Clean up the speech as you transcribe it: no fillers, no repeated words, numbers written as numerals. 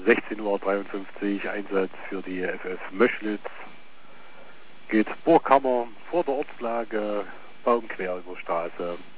16:53 Uhr Einsatz für die FF Möschlitz. Geht Burghammer vor der Ortslage Baumquer über Straße.